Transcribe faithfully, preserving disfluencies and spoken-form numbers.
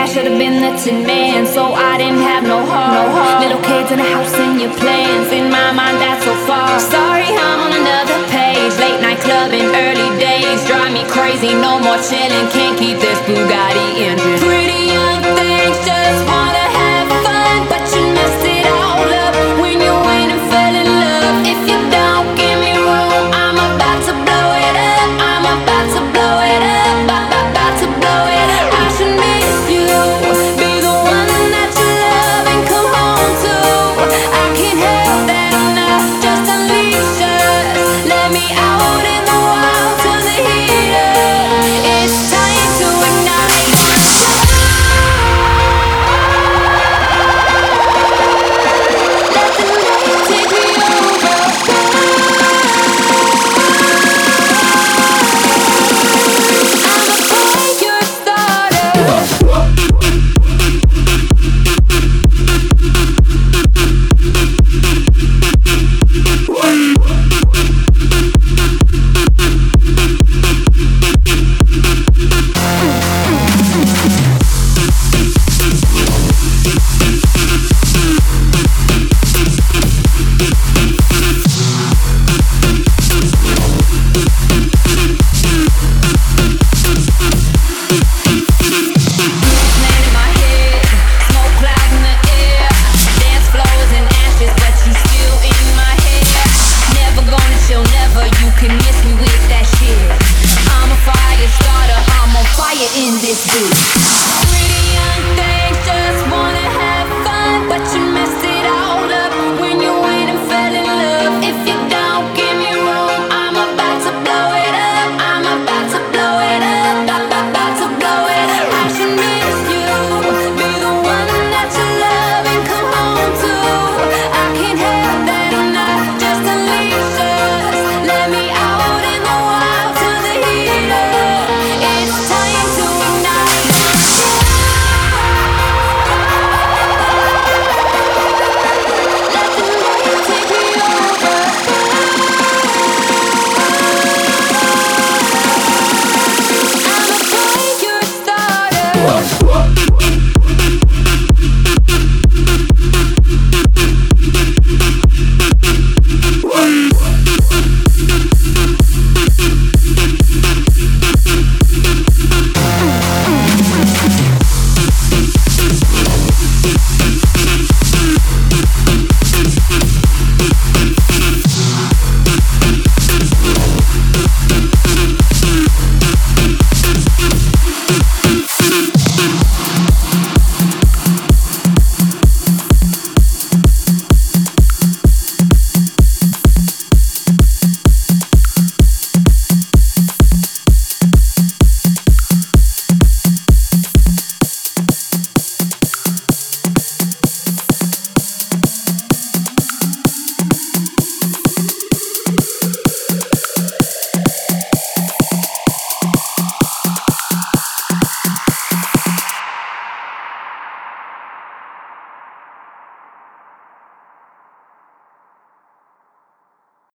I should've been the tin man, so I didn't have no heart, no heart. Little kids in the house and your plans, in my mind that's so far. Sorry, I'm on another page. Late night clubbing, early days drive me crazy. No more chilling, can't keep this Bugatti engine.